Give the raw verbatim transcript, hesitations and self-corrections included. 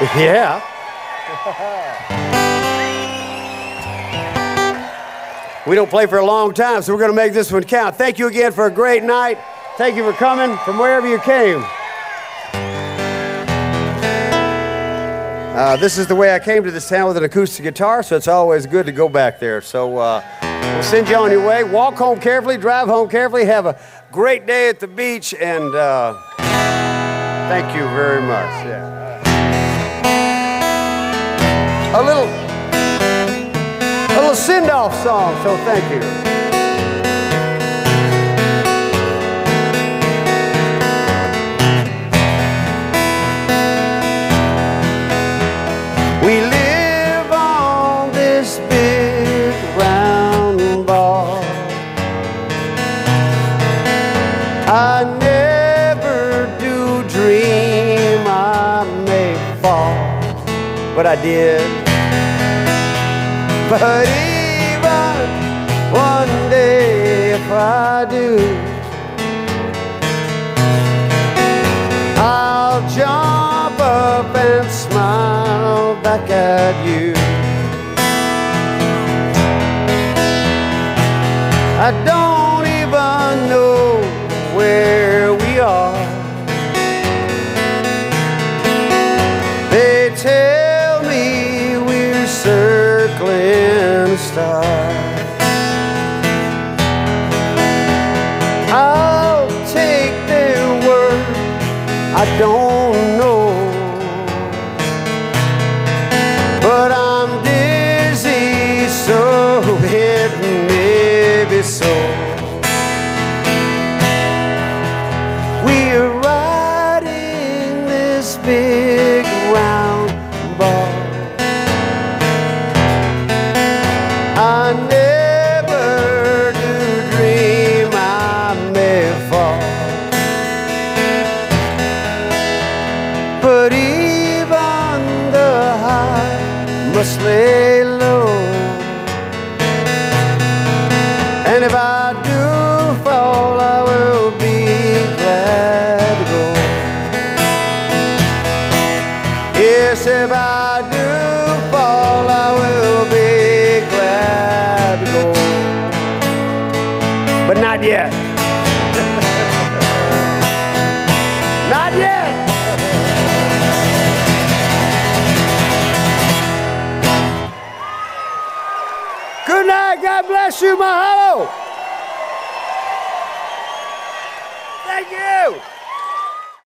Yeah. We don't play for a long time, so we're going to make this one count. Thank you again for a great night. Thank you for coming from wherever you came. Uh, this is the way I came to this town with an acoustic guitar, so it's always good to go back there. So uh, we'll send you on your way. Walk home carefully, drive home carefully, have a great day at the beach, and uh, thank you very much. Yeah. A little, a little send-off song, so thank you. We live on this big round ball. I never do dream I may fall, but I did. But even one day if I do, I'll jump up and smile back at you. I don't even know where we are. They tell me we're circling a star. I'll take their word, I don't know, but I'm dizzy, so it may be so. We're riding this big round ball. I never do dream I may fall, but even the high must lay low. And if I do fall, I will be glad to go. Yes, if I do fall, I will be glad to go. But not yet. Not yet. Good night. God bless you. Mahalo. Thank you.